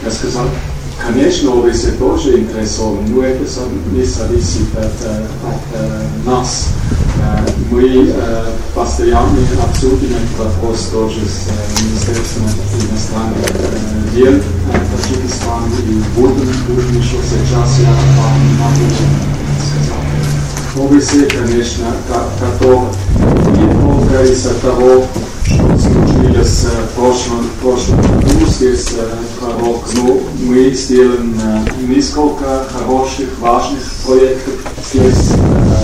Я сказал, конечно, это тоже интересно, но это не зависит от нас. Мы постоянно обсудим этот вопрос тоже с Министерством иностранных дел Таджикистана и будем еще сейчас, я вам не могу сказать. ОБСЕ, конечно, готов не только из-за того, что случилось в прошлом году здесь пророк, но мы сделаем несколько хороших, важных проектов здесь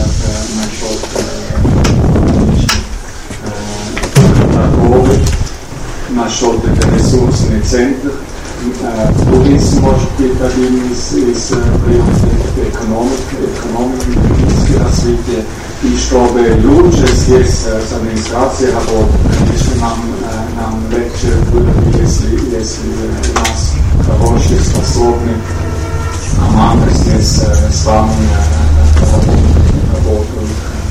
насчет ресурсных центров. Туризм может быть один из приоритетов экономики, экономического развития. И чтобы лучше здесь с администрацией работать, конечно, нам легче было, если у нас хорошие, способные команды здесь с вами работают.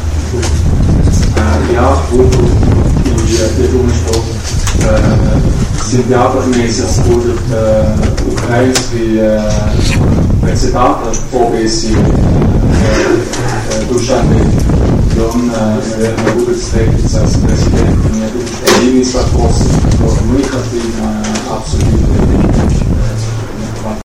Я буду, и я думаю, что сентябрь месяц будет украинский председатель ОБСЕ Душанбе. Он, наверное, будет встретиться с президентом. Я думаю, что один из вопросов, который мы хотим обсудить,